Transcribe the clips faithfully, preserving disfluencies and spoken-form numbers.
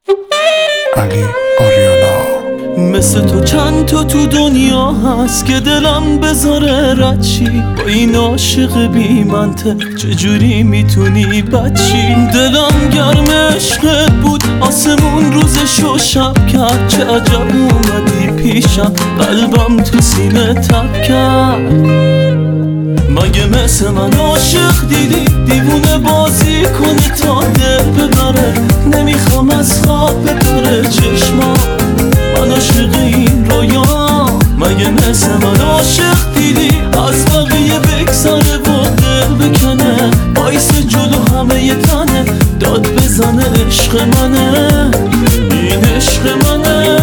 علی آریانا. مثل تو چند تا تو دنیا هست که دلم بذاره رد شی، با این عاشق بی منطق چجوری میتونی بد شی؟ دلم گرم عشقت بود، آسمون روزش رو شب کرد، چه عجب اومدی پیشم، قلبم تو سینه تب کرد. مگه مثل من عاشق دیدی دیوونه بازی کنه تا دل ببره؟ نمیخوام از خواب بپره چشما، من عاشق این رویا. مگه مثل من عاشق دیدی از بقیه بگذره و دل بکنه، بایست جلو همه ی تنه داد بزنه عشق منه، این عشق منه.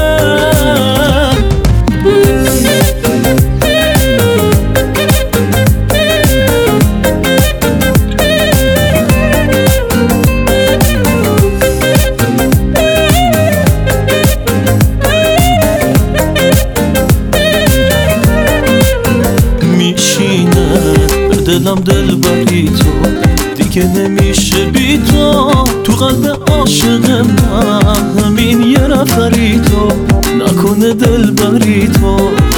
دلم دل بری تو دیگه نمیشه بی تو، تو قلب عاشق من همین یه نفری تو، نکنه دل بری تو.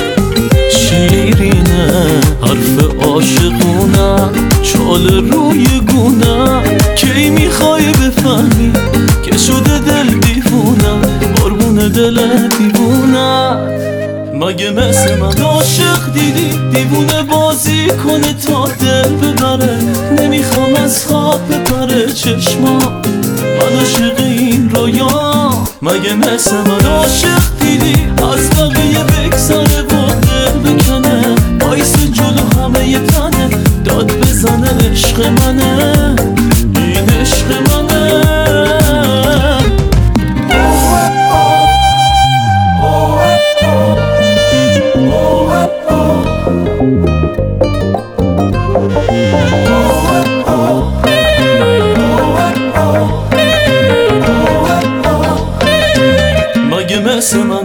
شیرینه حرف عاشقونه، چال روی گونه، کی میخوای بفهمی که شده دل دیوونه، قربون دل دیوونه. مگه مثل من عاشق دیدی دیوونه بازی کنه تا دل ببره؟ نمیخوام از خواب بپره چشما، من عاشق این رویا. مگه مثل من عاشق دیدی از بقیه بگذره و دل بکنه، بایست جلو همه ی تنه داد بزنه عشق منه، این عشق منه. مگه مثل من